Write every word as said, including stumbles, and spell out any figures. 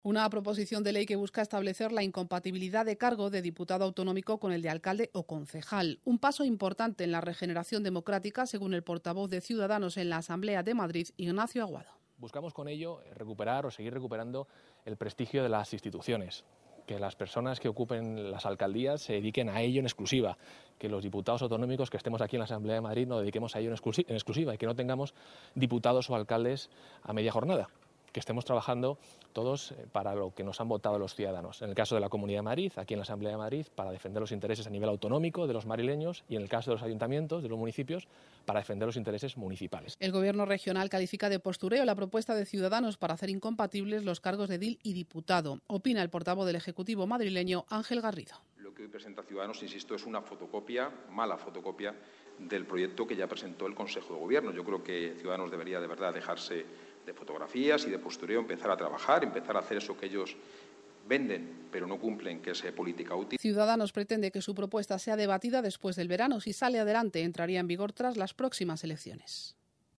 Una proposición de ley que busca establecer la incompatibilidad de cargo de diputado autonómico con el de alcalde o concejal. Un paso importante en la regeneración democrática, según el portavoz de Ciudadanos en la Asamblea de Madrid, Ignacio Aguado. Buscamos con ello recuperar o seguir recuperando el prestigio de las instituciones, que las personas que ocupen las alcaldías se dediquen a ello en exclusiva, que los diputados autonómicos que estemos aquí en la Asamblea de Madrid nos dediquemos a ello en exclusiva y que no tengamos diputados o alcaldes a media jornada, que estemos trabajando todos para lo que nos han votado los ciudadanos. En el caso de la Comunidad de Madrid, aquí en la Asamblea de Madrid, para defender los intereses a nivel autonómico de los madrileños y en el caso de los ayuntamientos, de los municipios, para defender los intereses municipales. El Gobierno regional califica de postureo la propuesta de Ciudadanos para hacer incompatibles los cargos de edil y diputado. Opina el portavoz del Ejecutivo madrileño, Ángel Garrido. Lo que hoy presenta Ciudadanos, insisto, es una fotocopia, mala fotocopia, del proyecto que ya presentó el Consejo de Gobierno. Yo creo que Ciudadanos debería de verdad dejarse de fotografías y de postureo, empezar a trabajar, empezar a hacer eso que ellos venden, pero no cumplen, que es política útil. Ciudadanos pretende que su propuesta sea debatida después del verano. Si sale adelante, entraría en vigor tras las próximas elecciones.